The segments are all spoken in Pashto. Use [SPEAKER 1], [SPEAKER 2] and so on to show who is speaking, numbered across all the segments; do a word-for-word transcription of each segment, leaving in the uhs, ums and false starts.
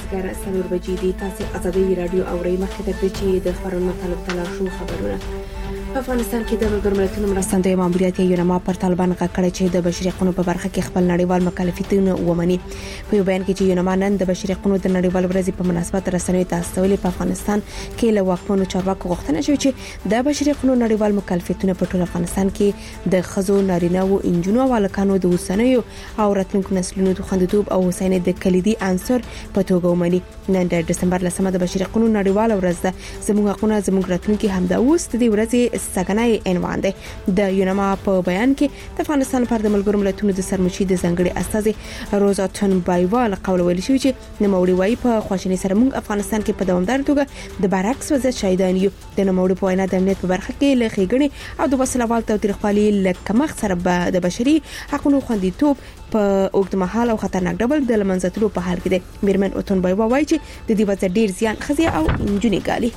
[SPEAKER 1] مازدیګر څلور بجې دي. تاسو ازادي رادیو اورئ. مخکې تر دې چې د خبرونو مطلب تلاشو خبرونه په افغانستان کې د ملګرو ملتونو مرستندوی ماموریت یونما پر طالبان غکړه چې د بشري حقوقو په برخه کې خپل نړیوال مکلفیتونه ومني. په یو بیان کې چې یونما نن د بشري حقوقو د نړیوال ورځې په مناسبت رسنیو ته استولې په افغانستان کې له واکمنو چارواکو غوښتنه شوې چې د بشري حقوقو نړیوال مکلفیتونه په ټول افغانستان کې د خزو نارینه او انجونو او الکانو د وسنیو او راتلونکو نسلونو د خوندیتوب او حسینه د کلیدي عنصر په توګه ومني. نن د دسمبر لسمه د بشري حقوقو نړیوال ورځ ده. زموږ حقونه زموږ راتلونکي همدا اوس د دې ورځې څنګه عنوان دی. د یونما په بیان کې د افغانستان پر د ملګرو ملتونو د سرمشي د ځنګړي استازي روزاتن بایوال قول ویل شوی چې نوموړي وايي په خواشنۍ سره موږ افغانستان کې په دوامدار توګه د برعکس وضعیت شاهدان یو. د نوموړي په وینا د امنیت په برخه کې له ښېګڼې او د وسلوال تاوتریخوالي له کمښت سره د بشري حقوقو خوندیتوب په اوږدمهاله او خطرناک ډول د لمنځتلو په حال کې دی. میرمن اوتون بایوال وايي چې د دې وضعیت ډیر زیان خزي او انجونې ګالي.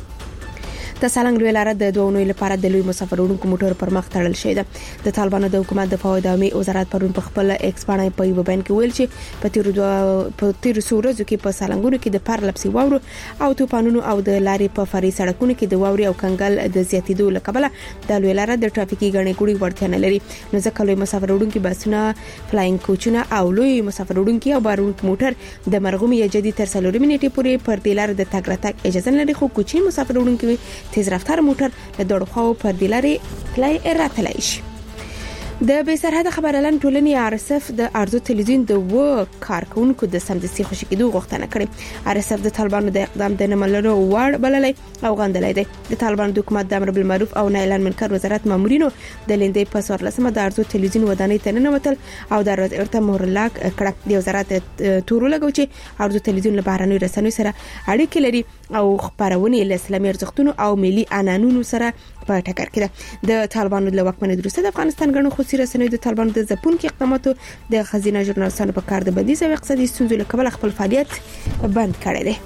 [SPEAKER 1] د سالنګ لوی لار د دوه نوي لپاره د لوی مسافرونکو موټر پر مخ تړل شوی دی. د طالبانو د حکومت د فواد عامه وزارت پرون په خپل ایکس باندې په یو بیان کې ویل چې په تیر دوه په تیر سورزو کې په سالنګونو کې د پارلپسي واورو او توپانونو او د لارې په فري سړکونو کې د واوري او کنګل د زیاتیدو لکبله د لوی لار د ټرافیکي غړې ګوړي ورته نه لري. نو ځکه لوی مسافرونکو بسونه فلاینګ کوچونه او لوی مسافرونکو او بارونکو موټر د مرغومي جدي تر څلور منټې پورې پر د لار د تګ راتګ اجازه لري. خو کوچني مسافرونکو تیز رفتار موټر له دوړو خو پر د لارې تلای راتلای شي. د بې سرحد خبرلن ټولنې آر اس اف د ارزو تلویزیون د و کارکونکو د سمدستي خوشی کېدو غوښتنه کړې. آر اس اف د طالبانو د اقدام د نملرو وړ بللې او غندلې ده. د طالبانو د حکومت د امر بالمعروف او نهي عن المنکر وزارت مامورینو د لیندې په څوار لسمه د ارزو تلویزیون ودانۍ ته ننوتل او د ارزو ارته مهر لاک کړه. د وزارت تورو لګو چې ارزو تلویزیون له بهرنۍ رسنیو سره اړیکې لري او خبرونه له اسلامي ارزښتونو او ملي عنعنونو سره په ټکر کې ده. د طالبانو د واکمنۍ وروسته د افغانستان غنو خصوصي رسنیو د طالبانو د ځپونکو اقداماتو د خزینه ژورنالستانو په کار د بندیز او اقتصادي ستونزو له کبله خپل فعالیت بند کړی دی.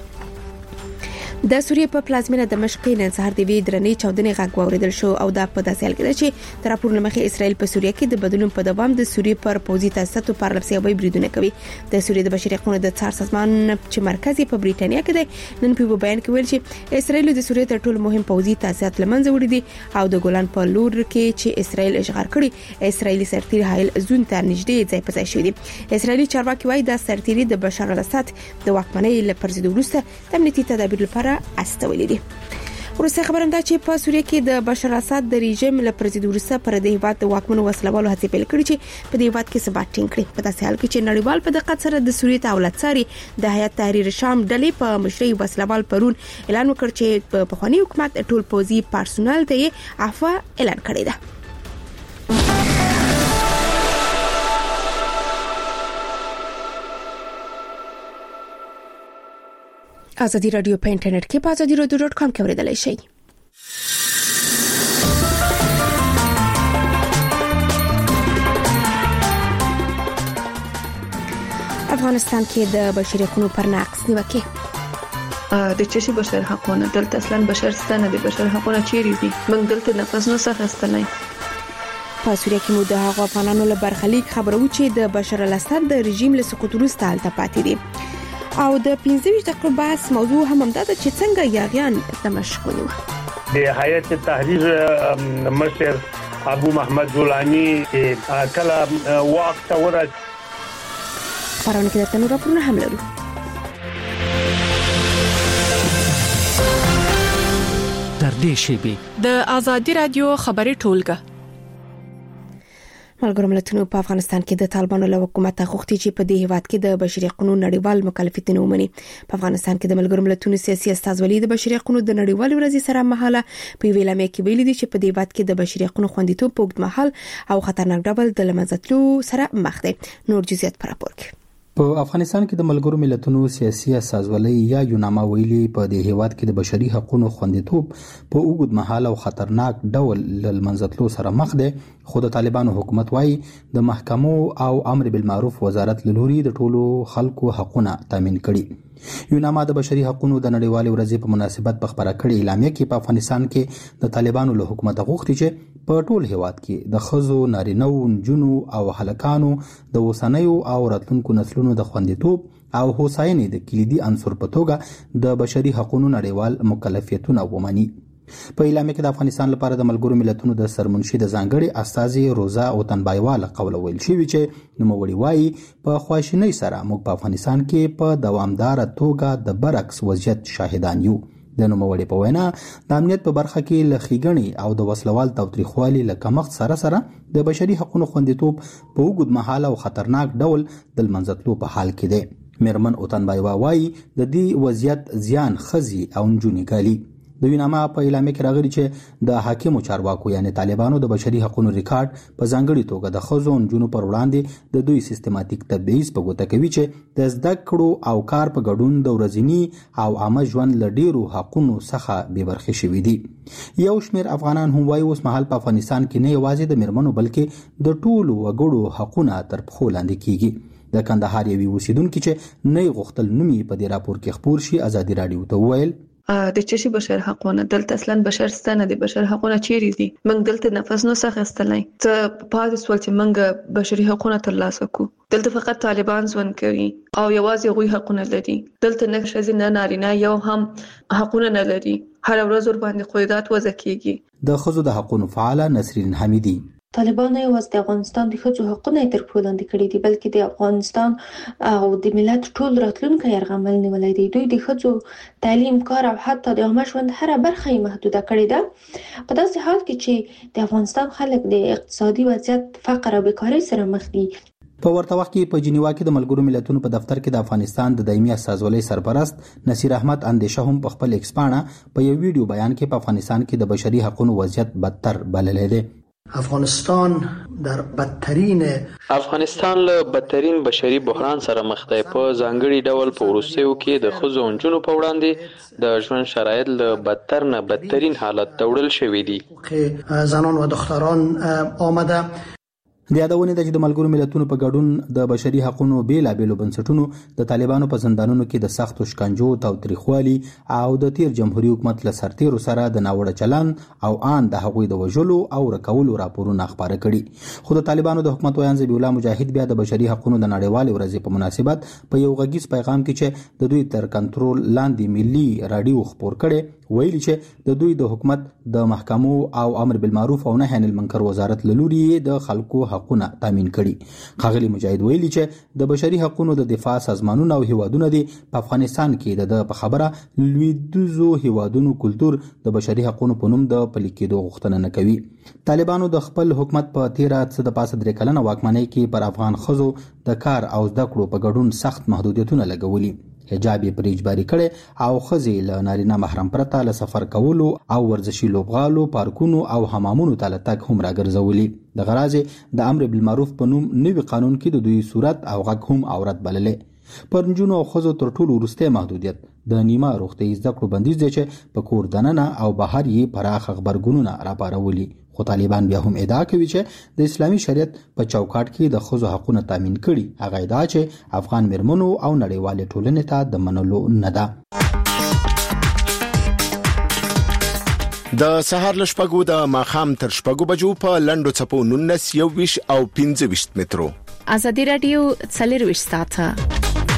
[SPEAKER 1] د سوریې په پلازمینه دمشق کې نن سهار د وی درنې چاودنې غږ واوریدل شو او دا په داسې حال کې ده چې تر راپورنه مخې اسرائیل په سوریه کې د بدلون په دوام د سوریې پر پوځي تاسیساتو پرلپسې او بریدونه کوي. د سوریې د بشري حقوقو د څار سازمان چې مرکزي په بریټانیا کې دی نن په بیان کې ویل چې اسرائیل د سوریې تر ټولو مهم پوځي تاسیسات لمنځه وړي دي او د ګولان په لور کې چې اسرائیل اشغال کړي اسرائیلي سرتیر حایل زون ته نږدې ځای په ځای شوی دی. اسرائیلي چارواکي وايي دا سرتیری د بشار الاسد د واکمنۍ لپاره د وروسته د امنیتي تدابیر لپاره استولې دي. ورسته خبرم دا چې په سوریه کې د بشار الاسد د رژیم له پرزیدو وروسته پر د هیواد د واکمنو وسلوالو هڅې پیل کړې چې په دې هیواد کې ثبات ټینګ کړي. په داسې حال کې چې نړیوال په دقت سره د سوریې دولت ساري د هیئت تحریر شام ډلې په مشرۍ وسلوال پرون اعلان وکړ چې په پخوانی حکومت ټول پوځي پرسونل ته عفو اعلان کړی دی. ازادي رادیو په انټرنیټ کې په ازادي رادیو ډاټ کام کې اوریدلای شئ. افغانستان کې د بشري حقوقو پر نقض نیوکه
[SPEAKER 2] د چشي بشر حقونه دلته اصلا بشر ستنه دي. بشر حقونه چیرې دي؟ موږ دلته نفس نه سخستنه.
[SPEAKER 1] په سوریه کې مو د هغو افغانانو له برخلیک خبرو چې د بشار الاسد د رژیم له سقوط وروسته حالت پاتې دي او د پنځه ویشت دقیقو بحث موضوع هم همدا ده چې څنګه یاغیان دمشق ونیو.
[SPEAKER 3] د هیئت تحریر مشر ابو محمد زولانی کله واک ته ورغ
[SPEAKER 1] پرونه کې درته نور راپورونه هم لرو.
[SPEAKER 4] تر دې شیبې
[SPEAKER 5] د ازادي رادیو خبري ټولګه
[SPEAKER 1] ملګرو ملتونو په افغانستان کې د طالبانو له حکومت غوښتي چې په دې هیواد کې د بشري حقوقو نړیوال مکلفیتونه ومني. په افغانستان کې د ملګرو ملتونو سیاسي استازولي د بشري حقوقو د نړیوال ورځې سره مهاله په ویلامه کې ویلي دي چې په دې هیواد کې د بشري حقوقو خوندیتوب په اوږدمهال او خطرناک ډول د لمنځتلو سره مخ دی. نور جزئیات پر راپور کې
[SPEAKER 6] په افغانستان کې د ملګرو ملتونو سیاسي اساسولۍ یا یوناما ویلي په دې هیواد کې د بشري حقوقو خوندیتوب په اوږد مهال او خطرناک ډول لمنځتلو سره مخ دی. خو د طالبانو حکومت وايي د محکمو او امر بالمعروف وزارت له لوري د ټولو خلکو حقوقونه تامین کړي. یوناما د بشري حقوقو د نړیوال ورځې په مناسبت په خبره کړې اعلامیه کې په افغانستان کې د طالبانو له حکومت غوښتي چې په ټول هیواد کې د خزو نارینه او نجونو او هلکانو د وسنیو او راتلونکو نسلونو د خوندیتوب او هوساینې د کلیدي عنصر په توګه د بشري حقوقو نړیوال مکلفیتونه ومني. په اعلامیه کې د افغانستان لپاره د ملګرو ملتونو د سرمنشي د ځانګړي استازي روزا اوتنبایواله قول ویل شوی چې نوموړي وایي په خواشینۍ سره موږ په افغانستان کې په دوامدار توګه د برعکس وضعیت شاهدان یو. د نوموړي په وینا د امنیت په برخه کې له ښېګڼې او د وسلوال تاوتریخوالي له کمښت سره سره د بشري حقوقو خوندیتوب په اوږد مهاله او خطرناک ډول د له منځه تلو په حال کې دی. میرمن اوتنبایوا وایي د دې وضعیت زیان ښځې او نجونې ګالي. د ویناما په اعلامیه کې راغلي چې د حاکمو چارواکو یعنی طالبانو د بشري حقوقو ریکارډ په ځانګړي توګه د ښځو او نجونو پر وړاندې د دوی سیستماتیک تبعیض په ګوته کوي چې د زده کړو او کار په ګډون د ورځني او عامه ژوند له ډیرو حقوقو څخه بې برخې شوي دي. یو شمېر افغانان هم وایي اوس مهال په افغانستان کې نه یوازې د میرمنو بلکې د ټولو وګړو حقونه تر پښو لاندې کیږي. د کندهار یوې اوسیدونکي چې نه غوښتل نوم یې په دې راپور کې خپور شي ازادي رادیو ته وویل
[SPEAKER 2] د چشي بشر حقونه دلته اصلا بشر ستنه دي بشر حقونه چیرې دي موږ دلته نفس نو څخه استلای ته په دې سوال چې موږ بشري حقونه ترلاسه کو دلته فقط طالبان ژوند کوي او یوازې غوي حقونه لري دلته نه ښځې نه نارینه یو هم حقونه نه لري هر ورځ ور باندې قیودات وضع کیږي.
[SPEAKER 6] د ښځو د حقوقو فعال نسرین حمیدی
[SPEAKER 7] طالبان نه یوازې د افغانستان د ښځو حقونه تر پښو لاندې کړي دي بلکې د افغانستان او د ملت ټول راتلونکي یرغمل نیولای دي. دوی د ښځو تعلیم کار او حتی د عامه ژوند هر برخه یې محدوده کړې ده په داسې حال کې چې د افغانستان خلک د اقتصادي وضعیت فقر او بیکارۍ سره مخ دي.
[SPEAKER 6] په ورته وخت کې په جنیوا کې د ملګرو ملتونو په دفتر کې د افغانستان د دایمي استازولۍ سرپرست نصیر احمد اندیشه هم په خپل ایکس پاڼه په یو ویډیو بیان کې په افغانستان کې د بشري حقوقو وضعیت بدتر بللی دی.
[SPEAKER 8] افغانستان در بدترین
[SPEAKER 9] افغانستان له بدترین بشري بحران سره مخ دی. په ځانګړي ډول په وروستیو کې د ښځو او نجونو په وړاندې د ژوند شرایط له بدتر نه بدترین حالت ته وړل شوي دي.
[SPEAKER 8] زنان و دختران آمده
[SPEAKER 6] د یادونه ده چې د ملګرو ملتونو په ګډون د بشري حقوقو بیلابېلو بنسټونو د طالبانو په زندانونو کې د سختو شکنجو تاوتریخوالي او د تیر جمهوریت حکومت له سرتیرو سره د ناوړه چلن او آن د هغوی د وژلو او رکولو راپورونه خپاره کړي. خو د طالبانو د حکومت ویان ذبیح الله مجاهد بیا د بشري حقوقو د نړیوالې ورځې په مناسبت په یو غږیز پیغام کې چې د دوی تر کنټرول لاندې ملي رادیو خپور کړي ویلي چې د دوی د حکومت د محکمو او امر بالمعروف او نهي عن المنکر وزارت له لوري د خلکو حقونه تامین کړي. ښاغلي مجاهد ویلي چې د بشري حقوقو د دفاع سازمانونو او هیوادونو د په افغانستان کې د په خبره لویدوزو هیوادونو کلتور د بشري حقوقو په نوم د پلي کېدو غوښتنه نه کوي. طالبانو د خپل حکومت په تیره څه د پاسه درې کلنه واکمنۍ کې پر افغان ښځو د کار او زده کړو په ګډون سخت محدودیتونه لګولي. حجاب یې پرې اجباري کړي او ښځې له نارینه محرم پرته له سفر کولو او ورزشي لوبغالو پارکونو او حمامونو ته له تګ هم راګرځولي. د غراض د امر بالمعروف په نوم نوي قانون کې د دوی صورت او غږ هم عورت بللې. پر نجونو او ښځو تر ټولو وروستی محدودیت د نیمه روغتیايي زده کړو بندیز دی چې په کور دننه او بهر یې پراخ خبرګونونه راپارولي. خو طالبان بیا هم ادعا کوي چې د اسلامي شریعت په چوکاټ کې د ښځو حقوقونه تامین کړي. هغه ادعا چې افغان میرمنو او نړیوالې ټولنې ته د منلو نه ده.
[SPEAKER 10] د سهار له شپږو د ماښام تر شپږو بجو په لنډو څپو نولس یوویشت او پنځه ویشت مترو.
[SPEAKER 5] ازادي رادیو څلور ویشت ساعته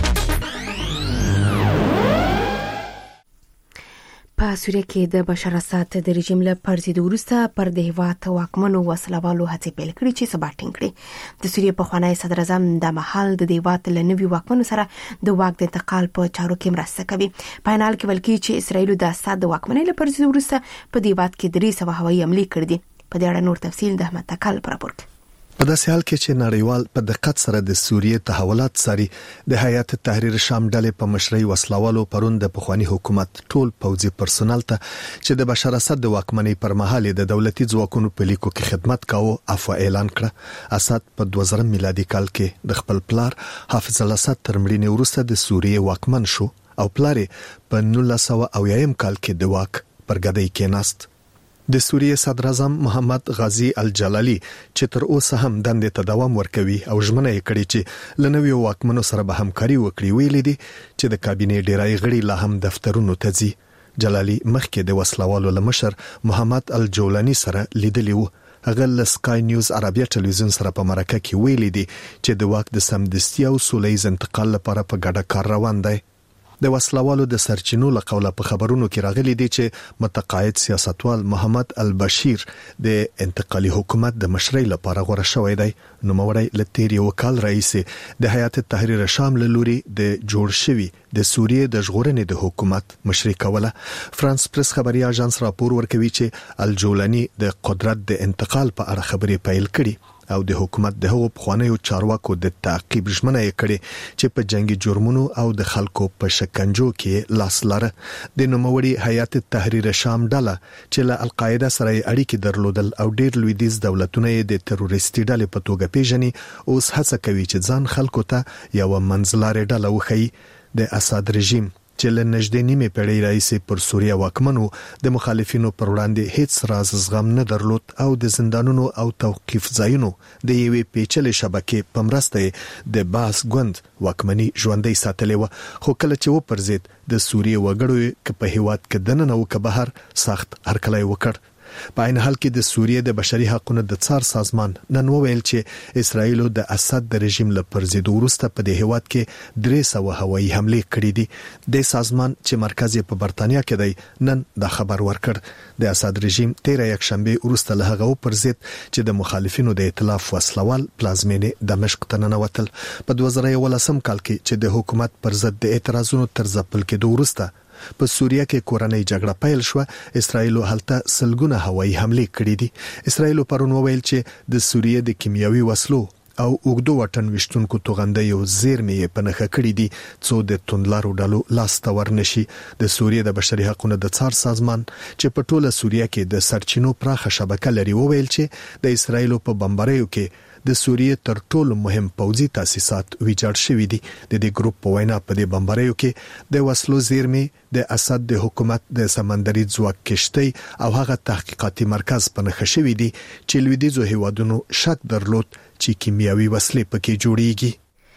[SPEAKER 1] په سوریه کې د بشار اسد د رژیم له پرځېدو وروسته پر د هیواد واکمنو وسلوالو هڅې پیل کړې چې ثبات ټینګ کړي. د سوریه پخوانی صدر اعظم د مهال د هیواد له نوي واکمنو سره د واک د انتقال په چارو کې مرسته کوي. په حال کې بلکې چې اسرائیل د اسد د واکمنۍ له پرځېدو وروسته په دې هیواد کې درې سوه هوایي حملې کړې دي. په دې اړه نور تفصیل د احمد تکل پر راپور کې.
[SPEAKER 11] په داسې حال کې چې نړیوال په دقت سره د سوریې تحولات څاري، د هیئت تحریر شام ډلې په مشرۍ وسلوالو پرون د پخوانی حکومت ټول پوځي پرسونل ته چې د بشار اسد د واکمنۍ پر مهال د دولتي ځواکونو په لیکو کې خدمت کاوه عفو اعلان کړ. اسد په دوه زره میلادي کال کې د خپل پلار حافظ الاسد تر مړینې وروسته د سوریې واکمن شو او پلار په نولس سوه اویایم کال کې د واک پر ګدۍ کېناست. د سوریې صدر اعظم محمد غازی الجلالي چې تر اوسه هم دندې ته دوام ورکوي او ژمنه یې کړې چې لنوي واکمنو سره به همکاري وکړي، ویلي دي چې د کابینې ډیری غړي لا هم دفترونو ته ځي. جلالي مخکې د وسلوالو لمشر محمد الجولانی سره لیدلی و. هغه ل سکای نیوز عربیه ټلویزیون سره په مرکه کې ویلي دي چې د واک د سمدستي او سولهییز انتقال لپاره په ګډه کار روان دی. د وسلوالو د سرچینو له قوله په خبرونو کې راغلي دي چې متقاعد سیاستوال محمد البشیر د انتقالي حکومت د مشرۍ لپاره غوړه شوی دی. نو موري لتيري وکال رئیس د حیات تحریر شام له لوري د جوړ شوی د سوریې د ژغورنې د حکومت مشري کوله. فرانس پریس خبري اژانس راپور ورکوي چې الجولانی د قدرت د انتقال په اړه خبرې پیل کړي او د حکومت د هغو پخوانیو چارواکو د تعقیب ژمنه یې کړې چې په جنگي جرمونو او د خلکو په شکنجو کې لاس لاره. د نوموړي حیات تحریر شام ډله چې له القاعده سره اړیکې درلودل او ډېر لویدیز دولتونه یې د تروریستي ډلې په توګه پیژني، اوس هڅه کوي چې ځان خلکو ته یو منځلارې ډله وښيي. د اسد رژیم چې له نږدې نیمه پیړۍ راهیسې پر سوریه واکمنو د مخالفینو پر وړاندې هیڅ راز زغم نه درلود او د زندانونو او توقيف ځایونو د یوې پیچلې شبکې په مرسته د باس ګوند واکمني ژوندۍ ساتلې و. خو کله چې و پرځید د سوریه وګړو ک په هیواد کې دننه او ک بهر سخت هرکلی وکړ. په عین حال کې د سوریه د بشري حقوقو د څار سازمان نن وویل چې اسرائیل د اسد د رژیم له پرځېدو وروسته په دې هیواد کې درې سوه هوایي حملې کړې دي. د سازمان چې مرکز یې په برتانیا کې دی نن دا خبر ورکړ. د اسد رژیم تیره یک شنبه وروسته له هغه پرځید چې د مخالفینو د ائتلاف وسلوال پلازمینې دمشق ته ننوتل. په دوه زره یولسم کال کې چې د حکومت پر ضد د اعتراضونو تر ځپل کېدو وروسته په سوریه کې کورنۍ جګړه پیل شو، اسرائیل هلته سلګونه هوایي حملې کړې دي. اسرائیل پرون وویل چې د سوریه د کیمیاوي وسلو او اوګدو وطن وشتونکو توغندې یو زیرمې په نخښه کړې دي څو د توندلارو ډلو لاس ته ورنشي. د سوریه د بشري حقوقو د څار سازمان چې په ټوله سوریه کې د سرچینو پراخه شبکه لري وویل چې د اسرائیل په بمباریو کې د سوریه تر ټولو مهم پوځي تاسیسات ویجاړ شوي دي. د دې ګروپ په وینا په دې بمباریو کې د وسلو زیرمې د اسد د حکومت د سمندري ځواک کشتۍ او هغه تحقیقاتي مرکز په نښه شوي دي چې لویدیځو هیوادونو شک درلود چې کیمیاوي وسلې پکې جوړیږي.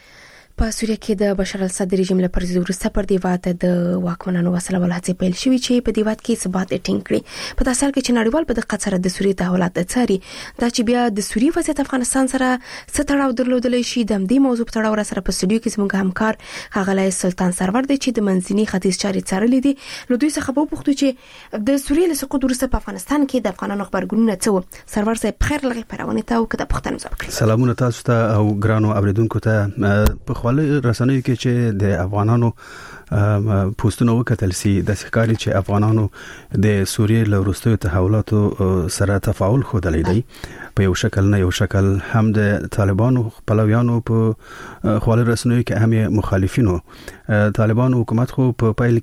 [SPEAKER 1] په سوریه کې د بشار الاسد رژیم له پرځېدو وروسته پر دې واده د واکمنانو وسلوال هڅې پیل شوې چې په دې واده کې ثبات ټینګ کړي. په تاسو کې چې نړیوال په دقت سره د سوریې تحولات څاري دا چې بیا د سوریې وضعیت افغانستان سره څه تړاو درلودلی شي. د دې موضوع په تړاو سره په سټوډیو کې زموږ همکار ښاغلی سلطان سرور دی چې د منځني ختیځ چارې څارلې دي. له دوی څخه به وپوښتو چې د سوریې له سقوط وروسته په افغانستان کې د افغانانو خبرګونونه څه وو. سرور صاحب بخیر لغې پرونه ته او کده پښتنو ځواب.
[SPEAKER 12] سلامونه تاسو ته او ګرانو اوریدونکو ته. په خپل رسنیو چې د افغانانو پوسټونه وکتل سي د ښکاری چې افغانانو د سوریې له وروستیو تحولاتو سره تفاعل خوده لیدي په یو شکل نه یو شکل هم د طالبانو خپلویانو په خپل رسنیو کې هم مخالفینو. طالبانو حکومت خو په پیل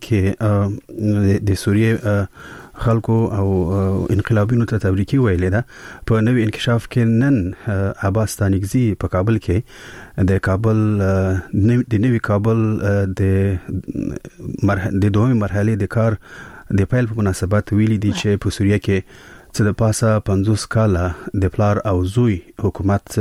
[SPEAKER 12] کې د سوریې خلکو او انقلابینو ته تبریکي ویلې ده. په نوې انکشاف کې نن عباس تانیگزی په کابل کې د کابل د نوې کابل د مرحله د دوه مرحله د کار د پیل په مناسبت ویلي دي چې په سوریه کې چې د پاسه پنځوس کاله د پلار او زوی حکومت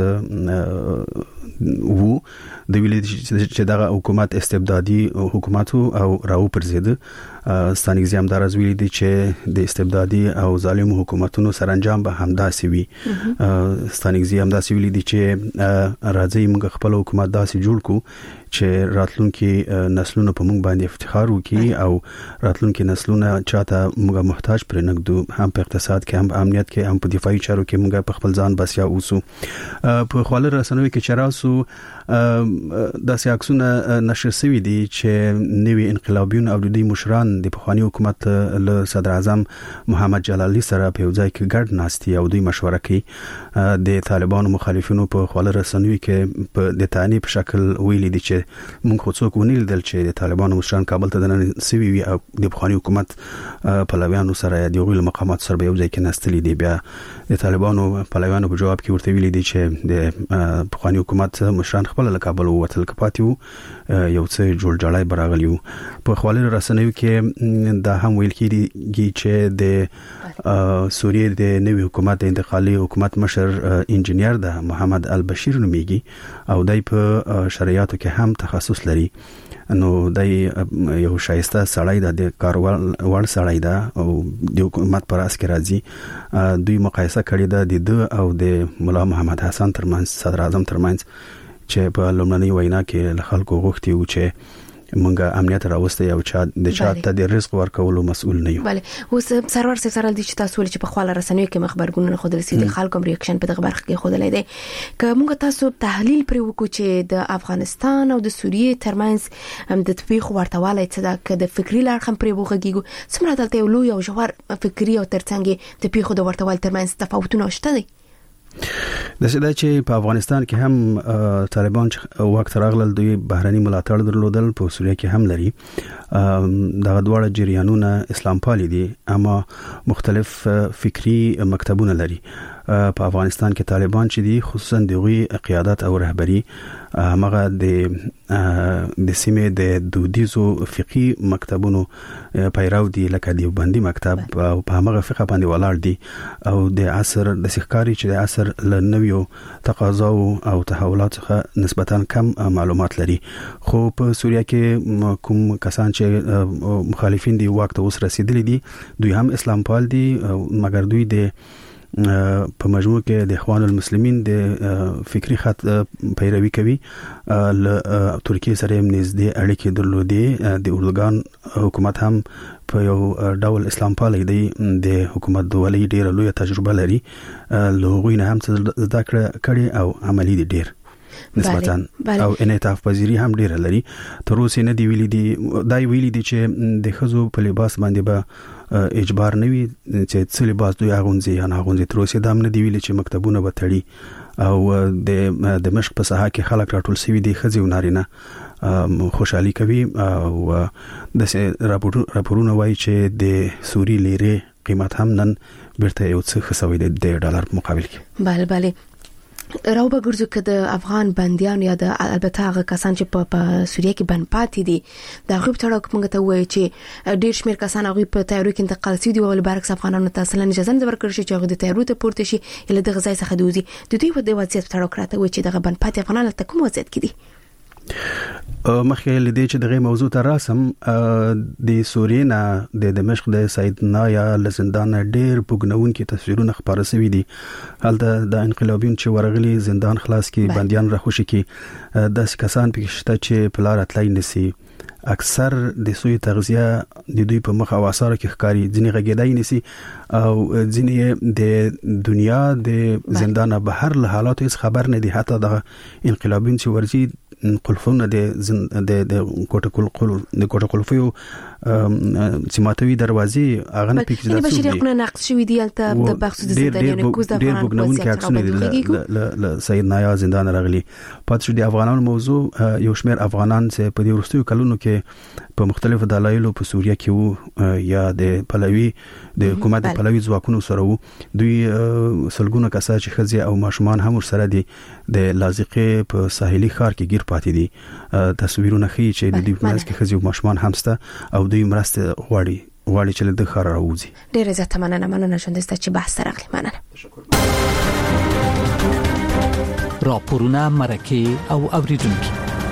[SPEAKER 12] وو د ویلي چې دغه حکومت استبدادي حکومت او راو پرځید. ستانګزي هم دراز ویلي دي چې د استبدادي او ظالم حکومتونو سرانجام به همداسي وي. ستانګزي هم داسي ویلي دي چې راځي موږ خپل حکومت داسي جوړ کو چې راتلونکي نسلونه په موږ باندې افتخار وکړي او راتلونکي نسلونه چاته موږ محتاج پرې نګدو، هم په اقتصاد کې هم په امنیت کې هم په دفاعي چارو کې موږ په خپل ځان بسیا اوسو. په خپل رسنوي کې چراسو داسې عکسونه نشر شوي دي چې نوی انقلابیون او د دوی مشران د پخوانی حکومت له صدر اعظم محمد جلالی سره په ځای کې ګډ ناستي او دوی مشوره کوي. د طالبانو مخالفینو په خپل رسنوي کې په د تانی په شکل ویلي دي چې موږ خو څوک ونیل دل چې د طالبانو مشران کابل ته دننه سوي وي او د پخوانی حکومت پلویانو سره د یو مقامات سره په ځای کې ناستلي دي. بیا د طالبانو پلویانو په جواب کې ورته ویلي دي چې د پخوانی حکومت مشران خپل له کابل ووتل کپاتیو یو څه جوړ جړای براغلیو. په خپل رسنیو کې دا هم ویل کیږي چې د سوریې د نوي حکومت د انتقالي حکومت مشر انجنیر ده محمد البشیر نومیږي او دای په شریعتو کې هم تخصص لري. نو د یو شایسته سړی د کاروال وړ سړی دا او د حکومت پر اس کې راځي دوی مقایسه کړې ده د او د مولا محمد حسن ترمنځ صدر اعظم ترمنځ چې په لومړنۍ وینا کې له خلکو غوښتي و چې مونږه امنیت راوستي او چا د چا ته د رزق ورکولو مسؤل نه یو.
[SPEAKER 1] bale اوس سرور سره سره د چتا سول چې په خواله رسنیو کې مخبرګونونه خو د سیدي خلکو ریاکشن په دغه برخه کې خو دلې ده که مونږ تاسو تحلیل پر وکړو چې د افغانستان او د سوریې ترمنځ د تطبیق ورتواله څه ده که د فکری لار هم پر وګږیږي څومره دلته یو لوی او جوهر فکری او ترڅنګ د پیښو د ورتوال ترمنځ تفاوتونه شته دي.
[SPEAKER 12] د سده چې په افغانستان کې هم طالبان وخت راغلل دوی بهراني ملاتړ درلودل په سوریه کې هم لري د غدوړ جریانونه اسلام پالي دي اما مختلف فکری مکتبونه لري. په افغانستان کې طالبان چې دي خصوصا د قیادت او رهبری هغه د د سیمې د دودیزو فقهي مکتبونو پیرو دي لکه دیوبندي مکتب او په هغه فقه باندې ولاړ دي او د عصر د سخکاری چې د عصر لنویو تقاضا او تحولات څخه نسبتا کم معلومات لري. خو په سوریه کې کوم کسان چې مخالفین دي وخت اوس رسیدلي دي دوی هم اسلام پال دي مګر دوی د په مجموع کې د اخوان المسلمین د فکری خط پیروي کوي. ل ترکیه سره هم نږدې اړیکې درلودې د اردوغان حکومت هم په یو ډول اسلام پالي دی د حکومت دوالي ډیره لوی تجربه لري لوغوی نه هم زده کړي او عملی دي ډیر نسبتاً او انعطاف پذیری هم ډیره لري. تر اوسه نه دی ویلي دي دای ویلي دي چې د خزو په لباس باندې به اجبار نه وي چې څه لباس دوی اغونځي یا نه اغونځي. تر اوسه دام نه دی ویلي چې مکتبونه به تړي او د دمشق په ساحه کې خلک راټول شوي دي خزي و نارینه خوشحالي کوي او د راپورونه وایي چې د سوري لیره قیمت هم نن بیرته یو څه خسوي د ډالر مقابل کې.
[SPEAKER 1] bale bale راو به ګرځو که د افغان بنديان یا د البته هغه کسان چې په سوریه کې بند پاتې دي د غوب تړاو کومه ته وایي چې ډیر شمیر کسان هغه په تیارو کې انتقال شي دی او برعکس افغانانو ته اصلا اجازه نه ورکړل شي چې هغه د تیارو ته پورته شي اله د غزای څخه دوزي د دوی په وضعیت تړاو کړته وایي چې د بند پاتې افغانانو ته کوم وضعیت کې دي.
[SPEAKER 12] مخکې لدې چې دغه موضوع ته راسم د سورینا د دمشق د سید نایا لزندان ډېر بوګنون کې تصویرونه خبره شوي دي. هلته د انقلابین چې ورغلي زندان خلاص کې بنديان راخوشي کې د کسان پکې شته چې په لار اتلای نسی اکثر د سوی تغذیه د دوی په مخ او اثر کې ښکاری ځنی غږیدای نسی او ځنی د دنیا د زندان بهر له حالاتو هیڅ خبر نه دي. حتی د انقلابین چې ورځي قلفونه د د د کوټکل قل د کوټکل فیو سماتوي دروازې هغه نه پکې
[SPEAKER 1] د بشري حقوقو نقض شوی دی البته د بخصوص د زندانیانو کوز د افغانانو
[SPEAKER 12] کې ل سید نایا زندان راغلي. پاتې شو د افغانانو موضوع یو شمېر افغانان چې په دې ورستیو کلونو کې په مختلفو دلایلو په سوریه کې وو یا د پلوي د حکومت د پلوي ځواکونو سره وو. دوی سلګونه کسان چې خزي او ماشومان هم سره دي د لازقې په ساحلي ښار کې گیر پاتې دي. تصویرونه ښیي چې د دې منځ کې خزي او ماشومان همسته او دوی مرسته غواړي غواړي چې د ښار راوځي.
[SPEAKER 1] ډیره زیاته مننه مننه شوندسته چې بحث راغلی. مننه.
[SPEAKER 4] راپورونه مرکه او اوریدونکو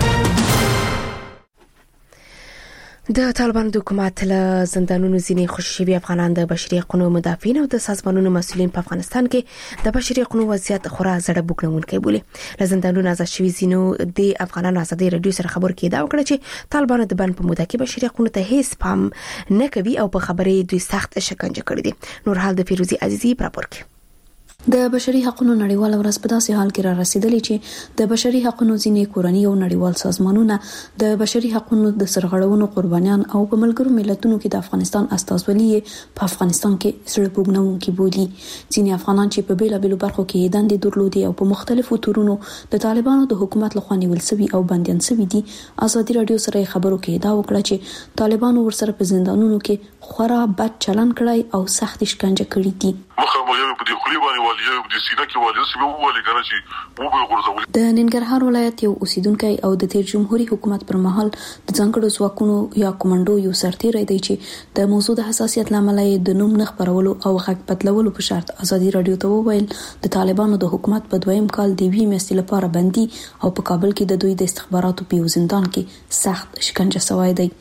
[SPEAKER 1] د طالبان د حکومت له زندانونو ځینې خوششوي افغانان د بشري حقوقو مدافعین او د سازمانونو مسؤلین په افغانستان کې د بشري حقوقو وضعیت خورا زړه بوګنونکي بولي. له زندانونو آزاد شوي ځینو د افغانانو ازادي رادیو سره خبر کې دا وکړه چې طالبان د بند په موده کې بشري حقوقو ته هیڅ پام نه کوي او په خبرې دوی سخت شکنجه کړی دي. نور حال د فیروزي عزیزي راپور کوي.
[SPEAKER 13] د بشري حقوقو نړیوال ورځ په داسې حال کې را رسیدلی چې د بشري حقوقو ځینې کورنۍ او نړیوال سازمانونه د بشري حقوقو د سرغړونو قربانیان او په ملګرو ملتونو کې د افغانستان استازولي په افغانستان کې سره پوګنونکي بولي. ځینې افغانان چې په بیلابېلو برخو کې دندې درلودي او په مختلفو تورونو د طالبانو د حکومت لخوا نیول شوي او بنديان شوي دي ازادي رادیو سره خبرو کې دا وکړه چې طالبانو ورسره په زندانونو کې خورا بد چلن کړی او سخت شکنجه کړی دي.
[SPEAKER 14] مخه مو په دې خولي باندې والي د سینه کې والي سیمه والي کنه چې وو به ورځول.
[SPEAKER 13] د ننګرهار ولایت یو اوسیدونکو او د تیر جمهوریت حکومت پر مهال د ځانګړو ځواکونو یا کمانډو یو سرتیری دی چې د موضوع د حساسیت لامل د نوم نه خبرولو او غږ بدلولو په شرط ازادي رادیو ته وویل د طالبانو د حکومت په دویم کال د وی میاشتې لپاره بندي او په کابل کې د دوی د استخباراتو په زندان کې سخت شکنجه شوی دی.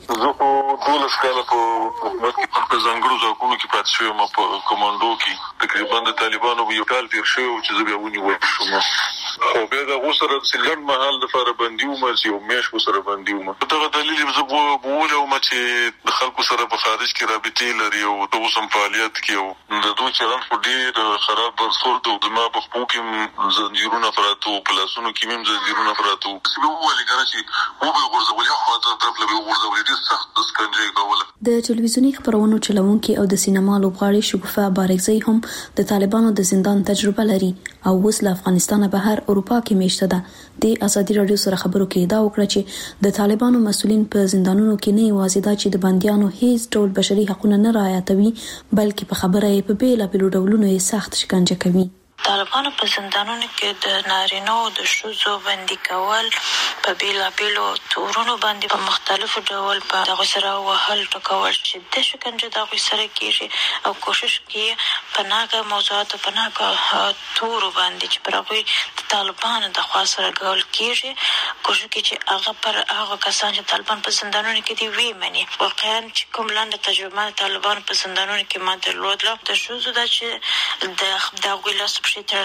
[SPEAKER 14] دولس کاله په حکومت کې په ځانګړو ځواکونو کې پاتې شوم، په کمانډو کې تقریبا د طالبانو یو کال تیر شوی چې زه بیا ونیول شوم. خو بیا د غوسره سلګن محل د لپاره بندي وم چې یو میش وسره بندي وم. دغه دلیل زه بوله وم چې د خلکو سره په خارج کې رابطې لري او د اوسم فعالیت کې او د دوی چلند په ډېر خراب برخورد او د ما په خپل کې زنجیرونه پراتو پلاسونو کې مم زنجیرونه پراتو چې وولې کنه چې وو به ورزولې خو د طرف له ورزولې دي سخت سکنجه کوله.
[SPEAKER 13] د ټلویزیونی خبرونو چلوونکي او د سینما لوبغاړي شګوفه بارکزی هم د طالبانو د زندان تجربه لري او اوس له افغانستان بهر اروپا کې میشته ده. د ازادي رادیو سره خبرو کې دا وکړه چې د طالبانو مسؤلین په زندانونو کې نه یوازې دا چې د بنديانو هیڅ ډول بشري حقوق نه رعایتوي بلکې په خبره یې په بیل بیل ډولونو یې سخت شکنجه کوي.
[SPEAKER 15] طالبانو په زندانونو کې د نارینو د شوزو بندي کول په بیلا بیلو تورونو باندې په مختلفو ډول په دغه سره وهل ټکول چې د شکنجه دغه سره کیږي او کوشش کوي په ناګه موضوعات په ناګه تورو باندې چې پر هغه طالبانو د خوا سره ګول کیږي کوشش کوي چې هغه پر هغه کسان چې طالبان په زندانونو کې دي وی مني. واقعا چې کوم لاندې تجربه طالبان په زندانونو کې ما درلودله د شوزو د چې د دغه لاس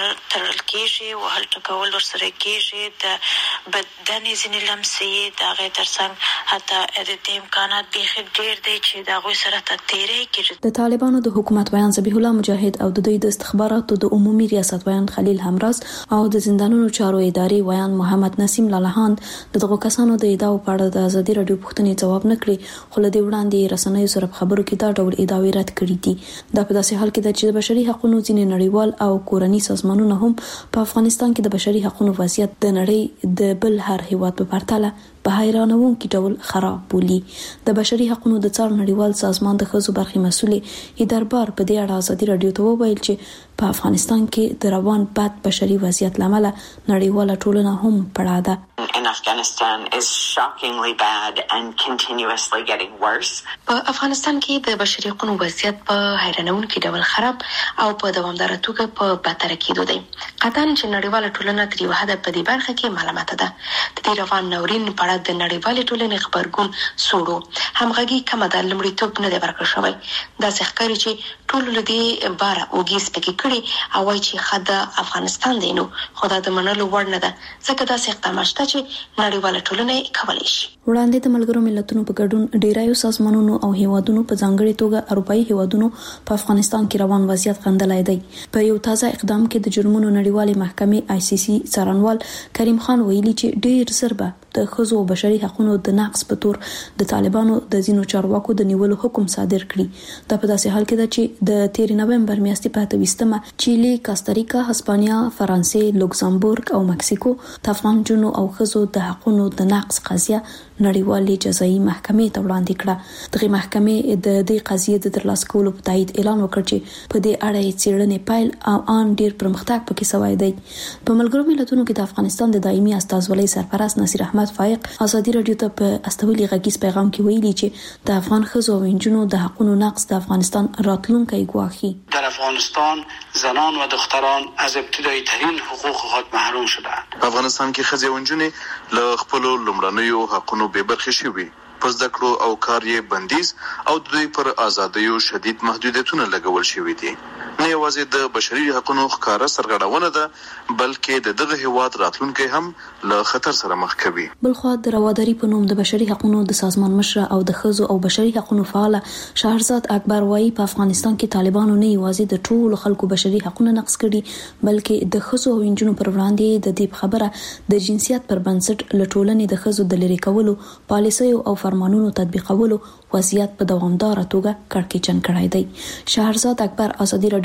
[SPEAKER 15] ترل کېږي وهل ټکول ورسره کېږي د بدن ځینې لمسې د هغې ترڅنګ حتی د دې امکانات بیخي ډېر دی چې د هغوی سره ته تېری کېږي.
[SPEAKER 13] د طالبانو د حکومت ویان ذبیح الله مجاهد او د دوی د استخباراتو د عمومي ریاست ویان خلیل همراز او د زندانونو چارو ادارې ویان محمد نسیم لالهاند دغه کسانو د ادعاو په اړه د ازادي رادیو پوښتنې ځواب نه کړي خو له دې وړاندې رسنیو سره خبرو کې دا ډول ادعاوې رد کړې دي. دا په داسې حال کې ده چې د بشري حقوقو ځینې نړیوال او کورني سازمانونه هم په افغانستان کې د بشري حقوقو وضعیت د نړۍ د بل هر هیواد په پرتله په حیرانوونکي ډول خراب بولي. د بشري حقوقو د څار نړیوال سازمان د ښځو برخې مسؤلې اداربار په دې اړه ازادي رادیو ته وویل چې په افغانستان کې د روان بد بشري وضعیت لامل نړیواله ټولنه هم پړه ده.
[SPEAKER 16] In Afghanistan is shockingly bad and continuously getting worse.
[SPEAKER 17] په افغانستان کې د بشري حقوقو وضعیت په حیرانوونکي ډول خراب او په دوامداره توګه په بدتر کېدو دی. قطعاً چې نړیواله ټولنه تر یو حده په دې برخه کې ملامته ده. د دې روان ناورین په اړه د نړیوالې ټولنې خبرګون سوړو همغږي کمه ده، لومړیتوب نه دی ورکړل شوی. داسې ښکاري چې ټول له دې باره اوږې سپکې کړي او وایي چې ښه د افغانستان دی، نو خو دا د منلو وړ نه ده ځکه داسې اقدامات شته چې نړیواله ټولنه کولی شي.
[SPEAKER 13] وړاندې د ملګرو ملتونو په ګډون ډیرایو سازمانونو او هیوادونو په ځانګړي توګه اروپאי هیوادونو په افغانستان کې روان وضعیت غندلای دی. په یو تازه اقدام کې د جرمونو نړیوالې محکمې آی سی سی څارنوال کریم خان ویلي چې ډیر زربه د ښځو او بشري حقوقو د نقض په تور د طالبانو د ځینو چارواکو د نیولو حکم صادر کړي. دا په داسې حال کې ده چې د تیر نومبر میاشتې په اته ویشتمه چیلي، کاستاریکا، هسپانیا، فرانسې، لوکزامبورګ او مکسیکو د افغان جنو او ښځو د حقوقو د نقض قضیه نړیوالې جزایي محکمې ته وړاندې کړه. دغه محکمې د دې قضیې د ترلاسه کولو په تایید اعلان وکړ چې په دې اړه یې څېړنې پیل او ان ډیر پرمختګ پکې شوی دی. په ملګرو ملتونو کې د افغانستان د دایمي استازولۍ سرپرست نصیر احمد فائق ازادي رادیو ته په استولي غږیز پیغام کې ویلي چې د افغان ښځو او نجونو د حقوقو نقض د افغانستان راتلونکی ګواښي.
[SPEAKER 18] در افغانستان زنان و دختران از ابتدایی ترین حقوق خود محروم شدند.
[SPEAKER 14] افغانستان کې ښځې او نجونې له خپل لومړنیو حقوقو بې برخې شوي. په زده کړو او کار یې بندیز او د دوی پر ازادیو شدید محدودیتونه لګول شوي دي. نه یوازې د بشري حقوقو ښکاره سرغړونه ده بلکې د دغه هیواد راتلونکی هم له خطر سره مخ کوي.
[SPEAKER 13] بلخو د رواداري په نوم د بشري حقوقو د سازمان مشر او د ښځو او بشري حقوقو فعال شهرزاد اکبر وایي په افغانستان کې طالبانو نه یوازې د ټولو خلکو بشري حقوقو نقض کړي بلکې د ښځو او نجونو پر وړاندې د دې خبره د جنسیت پر بنسټ له ټولنې د ښځو د لری کولو پالیسیو او فرمانونو تطبیقولو وضعیت په دوامداره توګه کړکېچن کړای دی. شهرزاد اکبر ازادي رادیو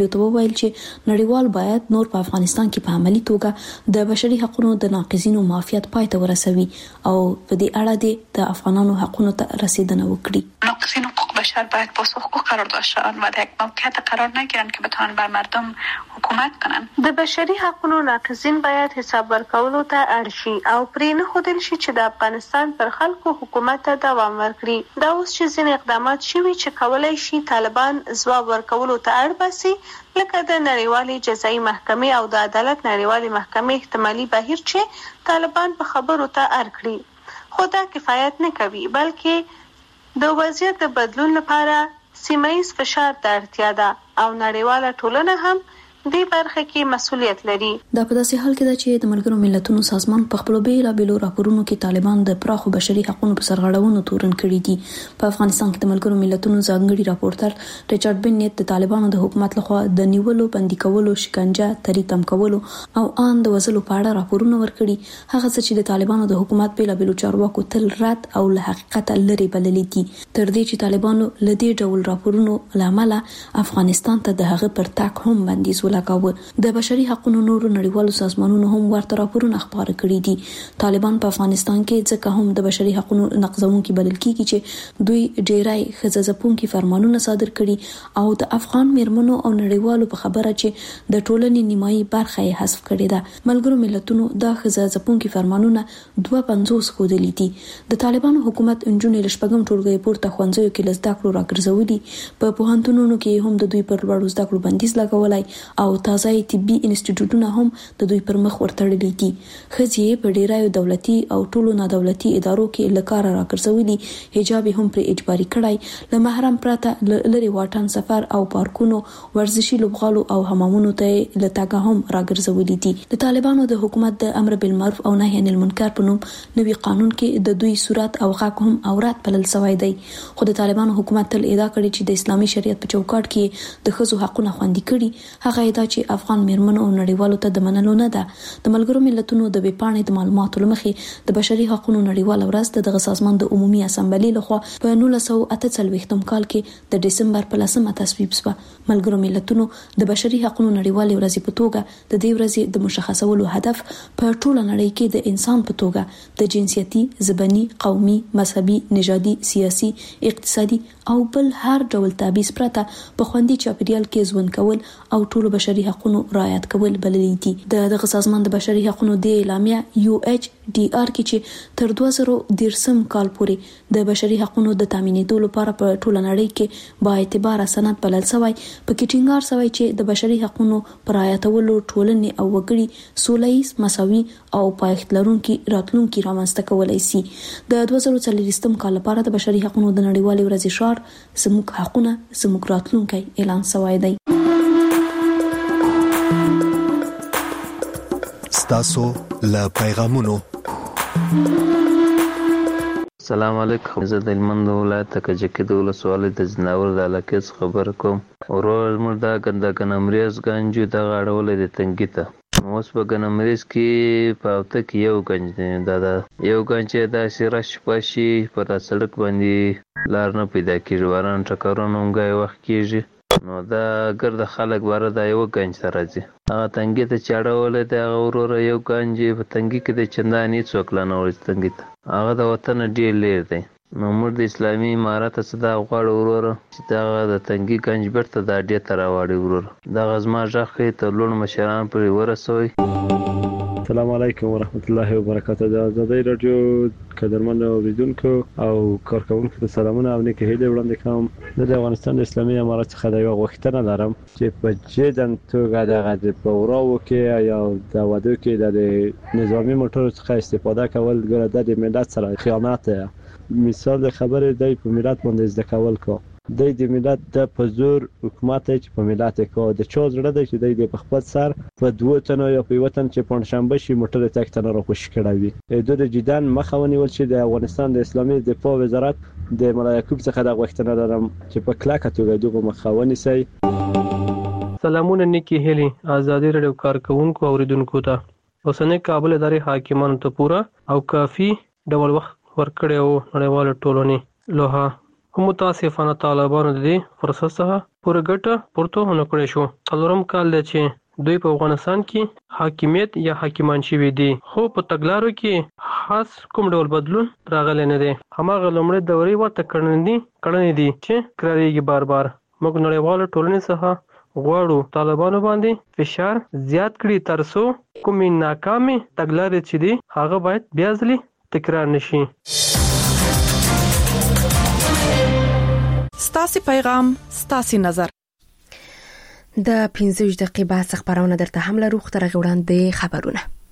[SPEAKER 13] رادیو ته وویل چې نړیوال باید نور په افغانستان کې په عملی توګه د بشري حقوقو د ناقضینو معافیت پای ته ورسوي او په دې اړه د افغانانو حقوقو ته رسیدنه وکړي.
[SPEAKER 19] ناقضین حقوق بشر باید پاسخگو قرار داشته آن و در یک موقعیت قرار نگیرند که بتوان بر مردم حکومت کنند.
[SPEAKER 20] د بشري حقوقو ناقضین باید حساب ورکولو ته اړ شي او پرې نه ښودل شي چې د افغانستان پر خلکو حکومت ته دوام ورکړي. دا اوس چې ځینې اقدامات شوي چې کولای شي طالبان ځواب ورکولو ته اړ باسي، لکه د نړیوالې جزایي محکمې او د عدالت نړیوالې محکمې احتمالي بهیر چې طالبان په خبرو ته اړ کړي. خو دا کفایت نه کوي، بلکې د وضعیت د بدلون لپاره سیمه‌ایز فشار ته اړتیا ده او نړیواله ټولنه هم دې برخه کې مسؤلیت لري.
[SPEAKER 13] دا په داسې حال کې ده چې د ملګرو ملتونو سازمان په خپل بیلابېلو راپورونو کې طالبان د پراخو بشري حقوقو په سرغړونو تورن کړي دي. په افغانستان کې د ملګرو ملتونو ځانګړي راپورټر ریچارډ بنیت د طالبانو د حکومت لخوا د نیولو، بندي کولو، شکنجه، تری تم کولو او ان د وژلو په اړه راپورونه ورکړي. هغه څه چې د طالبانو د حکومت بیلابېلو چارواکو تل رد او له حقیقت لري بللې دي، تر دې چې طالبانو لدې ډول راپورونو لامل افغانستان ته د هغه پر تاک هم بندیز لګاوه. د بشري حقوقو نورو نړیوالو سازمانونو هم ورته راپورونه خپاره کړي دي. طالبان په افغانستان کې ځکه هم د بشري حقوقو نقضونکي بلل کیږي چې دوی ډیرای خزځپونکي فرمانونه صادر کړي او د افغان میرمنو او نړیوالو په خبره چې د ټولنې نیمایي برخه یې حذف کړې ده. ملګرو ملتونو د خزځپونکي فرمانونه دوه پنځوس خودلې دي. د طالبانو حکومت انجونې لشپګم ټولګي پورته خوندزیو کې لزدا کړو راګرځولي. په پوهنتونونو کې هم د دوی پر لوړو زده کړو بندیز لګولای او تازه طبي انسټیټیوټونه هم د دوی پر مخ ورتړلي دي. خځې په ډیرایو دولتي او ټولو نادولتي ادارو کې لکاره راګرځولي. حجاب هم پر اجباري کړای. له محرم پرته لری واټن سفر او پارکونو، ورزشي لوبغالو او حمامونو ته لټاګه هم راګرځولي دي. د طالبانو د حکومت د امر بالمعروف او نهي عن المنکر په نوم نوي قانون کې د دوی صورت او غاک هم اورات بلل سوی دی. خو د طالبانو حکومت تل ادعا کړې چې د اسلامي شریعت په چوکاټ کې د ښځو حقونه خوندي کړي. هغه ادعا چې افغان میرمنو او نړیوالو ته د منلو نه ده. د ملګرو ملتونو د ویبپاڼې د معلوماتو لمخې د بشري حقوقو نړیواله ورځ د دغه سازمان د عمومي اسامبلې لخوا په نولس سوه اته څلوېښتم کال کې د دسمبر په لسمه تصویب شوه. ملګرو ملتونو د بشري حقوقو نړیوالې ورځې په توګه د دې ورځې د مشخصولو هدف په ټوله نړۍ کې د انسان په توګه د جنسیتي، ژبني، قومي، مذهبي، نژادي، سیاسي، اقتصادي او بل هر ډول تبعیض پرته په خوندي چاپیریال کې ژوند کول او ټول بشري حقوقو رعایت کول بللي دي. د دغه سازمان د بشري حقوقو د اعلامیه یو ایچ ډي آر کې چې تر دوه زره دیرشم کال پورې د بشري حقوقو د تامینېدو لپاره په ټوله نړۍ کې با اعتبار سند بلل شوی، په کې ټینګار شوی چې د بشري حقوقو پر رعایتولو ټولنې او وګړي سوله‌ییز، مساوي او پایښت لرونکي راتلونکي رامنځته کولای شي. د دوه زره څلوېښتم کال لپاره د بشري حقوقو د نړیوالې ورځې شعار زموږ حقونه زموږ راتلونکی اعلان شوی دی.
[SPEAKER 11] ستاسو له پیغامونو.
[SPEAKER 21] السلام علیکم. زه د هلمند ولایت کجکي د ولسوالۍ د ځناور د علاقې څخه خبره کوم. ورور زموږ دا ګنده ګنمریز ګنج دغه اړولی دی تنګي ته. اوس په ګنمریز کې په هفته کې یو ګنج دی. دا دا یو ګنج چې داسې رش پشي په دا سړک باندې لار نه پیدا کېږي. باران ټکرونه هم ګای وخت کېږي، نو دا ګرده خلک باره دا یو ګنج ته راځي. هغه تنګي ته چې اړولی دی هغه وروره یو ګنج په تنګي کې دی چندانې هېڅوک لا نه وړي تنګي ته. هغه د وطنه ډېر لرې دی. نو موږ د اسلامي امارت څخه دا غواړو وروره چې دغه د تنګي ګنج بیرته دا اډې ته راواړي. وروره دغه زما غږ ښایي تر لوړ مشران پورې ورسوئ.
[SPEAKER 22] السلام علیکم ورحمت الله وبرکاته. د آزادۍ راډیو قدرمن اوریدونکو او کارکونکو ته سلامونه او نیکې هیلې وړاندې کوم. زه د افغانستان د اسلامي امارت څخه د یوه غوښتنه لرم چې په جدن توګه دغه په وراو کې یا د ودو کې د نظامي موټرو څخه استفاده کول ګوره د ملت سره خیانت دی. مثال د خبرې دی په ملت باندې زده کول کو دی د ملت د په زور حکومت چې په ملت کو د چا زړه دی چې دی د خپل سر په دوه تنو یا په یو تن چې پنځشنبه شي موټر تک تن را خوشی کړی وي. دوی د جدن مخه ونیول چې د افغانستان د اسلامي دفاع وزارت د مولا یعقوب څخه د غوښتنه لرم چې په کلکه توګه دغه مخه ونیسي.
[SPEAKER 23] سلامونه نیکی هلی آزادی رادیو کارکونکو اوریدونکو ته. اوسنۍ کابل ادارې حاکمانو ته پوره او کافي ډول وخت ورکړی او نړیواله ټولنې لوها هم متاسفانه طالبانو د فرصت څخه پوره ګټه پورته ونه کړې شو. څلورم کال دی چې دوی په افغانستان کې حاکمیت یا حاکمان شوي دي، خو په تګلارو کې خاص کوم ډول بدلون راغلی نه دی. هماغه لومړی دورې ورته کړنې دي کړنې دي چې کراریږي بار بار. موږ نړیواله ټولنې څخه غواړو طالبانو باندې فشار زیات کړي ترڅو کومې ناکامې تګلارې چې دي هغه باید بیا ځلې تکرار نشي.
[SPEAKER 5] ستاسو پیغام ستاسو نظر.
[SPEAKER 1] د پنځه ویشت دقیقې بحث خبرونه درته هم لرو. خبرونه خبرونه